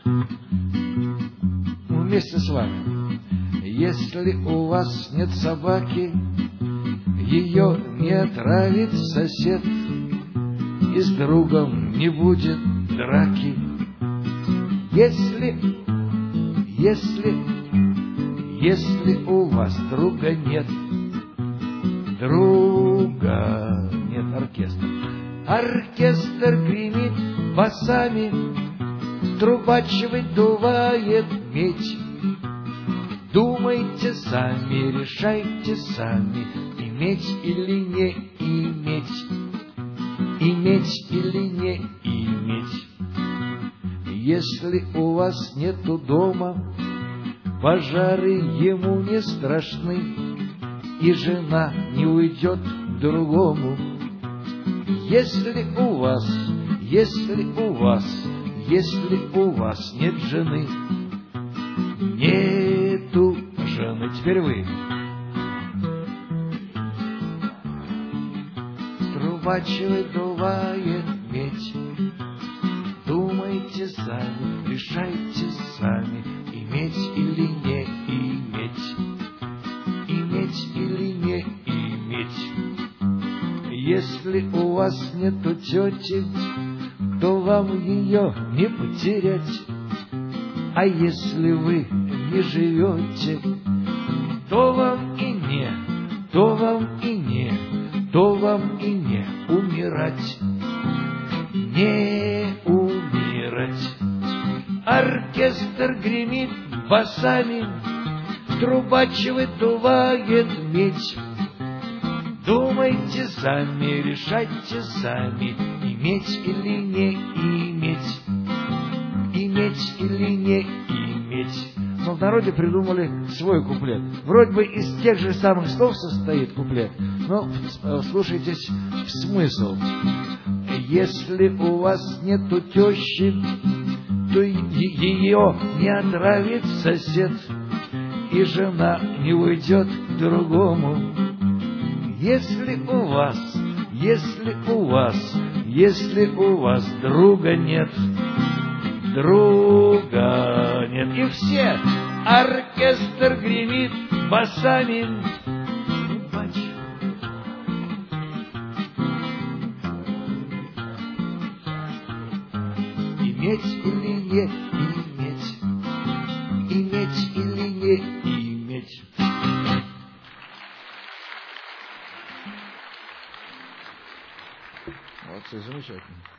Вместе с вами. Если у вас нет собаки, ее не отравит сосед, и с другом не будет драки. Если у вас друга нет, оркестр. Оркестр гремит басами, трубач выдувает медь. Думайте сами, решайте сами, иметь или не иметь, иметь или не иметь. Если у вас нету дома, пожары ему не страшны, и жена не уйдет к другому. Если у вас нет жены, нету жены. Теперь вы. Трубач выдувает медь. Думайте сами, решайте сами, иметь или не иметь, иметь или не иметь. Если у вас нету тети, то вам ее не потерять. А если вы не живете, то вам и не умирать, не умирать. Оркестр гремит басами, трубач выдувает медь. Думайте сами, решайте сами, иметь или не иметь, иметь или не иметь. Но в народе придумали свой куплет. Вроде бы из тех же самых слов состоит куплет, но слушайтесь в смысл. Если у вас нету тещи, то ее не отравит сосед, и жена не уйдет к другому. Если у вас друга нет, и все, оркестр гремит басами. Иметь или не иметь, иметь или не иметь. Вот, все замечательно.